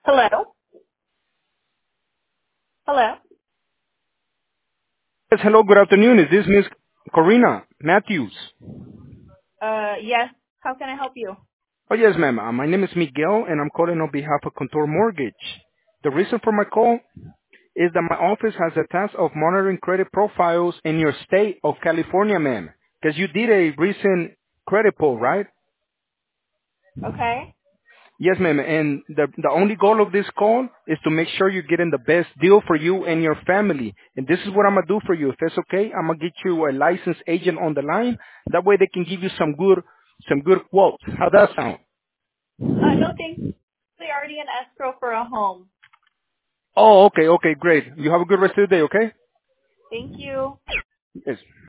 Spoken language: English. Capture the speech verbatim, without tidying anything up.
Hello? Hello? Yes, hello, good afternoon. Is this Miss Corina Matthews? Uh, yes. How can I help you? Oh, yes, ma'am. Uh, my name is Miguel, and I'm calling on behalf of Contour Mortgage. The reason for my call is that my office has a task of monitoring credit profiles in your state of California, ma'am. Because you did a recent credit poll, right? Okay. Yes, ma'am. And the the only goal of this call is to make sure you're getting the best deal for you and your family. And this is what I'm gonna do for you. If that's okay, I'm gonna get you a licensed agent on the line. That way they can give you some good some good quotes. How that sound? Uh, no thanks. We already in escrow for a home. Oh, okay, okay, great. You have a good rest of the day, okay? Thank you. Yes.